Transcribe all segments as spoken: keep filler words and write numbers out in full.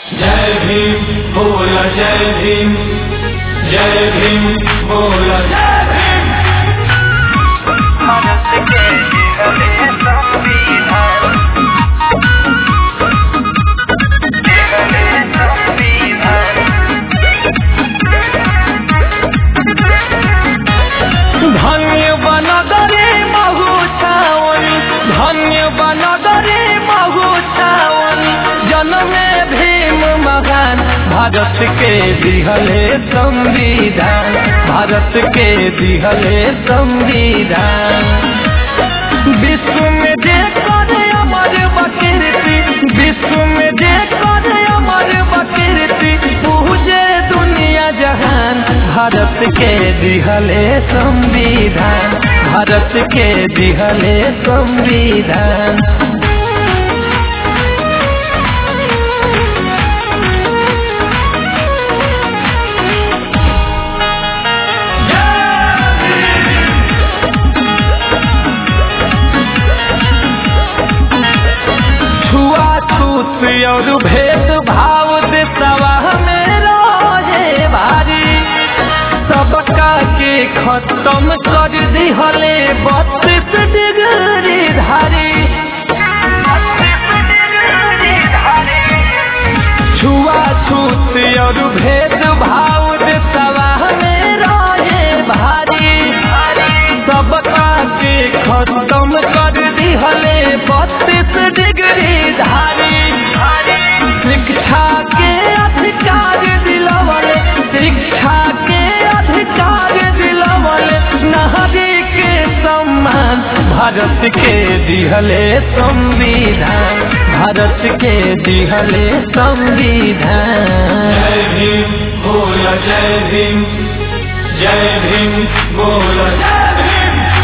जय भीम बोला जय भीम, जय भीम बोला जय भीम। भारत के हरे संविधान, हरे संविधान। धन्य बनगरे महु छावनी, धन्य बनगरे महु छावनी, जन्मे भीम महान। भारत के दिहले संविधान, भारत के दिहले संविधान। विश्व में जे करे अमर बकीर्ति, विश्व में जे करे अमर बकीर्ति, पूजे दुनिया जहान। भारत के दिहले संविधान, भारत के दिहले संविधान। और भेद भाव देशवा में रहे भारी, सबका के खत्म कर दिहले बत्तीस डिग्री धारी। छुआछूत और भेद भाव देशवा में रहे भारी, सबका के खत्म कर दिहले बत्तीस डिग्री धारी। शिक्षा के अधिकार दिलवले, शिक्षा के अधिकार दिलवले, नारी के सम्मान। भारत के दिहले संविधान, भारत के दिहले संविधान। जय भीम बोला जय भीम, जय भीम बोला जय भीम।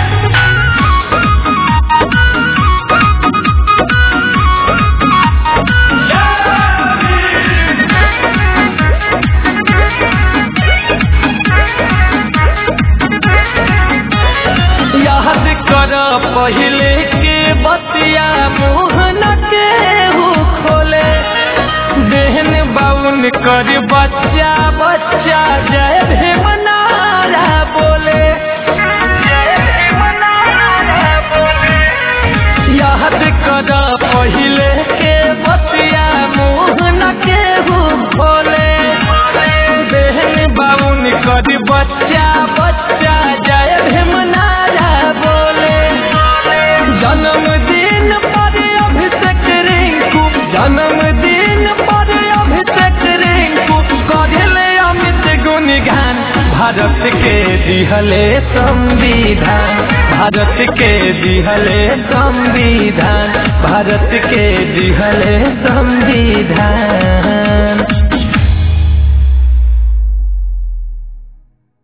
पहले के बतिया मोहन के हु खोले, देहन बाउन कर बच्चा बच्चा जय भीम नारा बोले, जय भीम नारा बोले। याद कर पहले के बतिया मोहन के हु खोले, देहन बाउन कर बच्चा बच्चा जय भीम नारा बोले। जन्मदिन पर अभिषेक रिंकू, जन्मदिन पर अभिषेक रिंकू, करले अमित गुणगान। भारत के दिहले संविधान, भारत के दिहले संविधान, भारत के दिहले संविधान।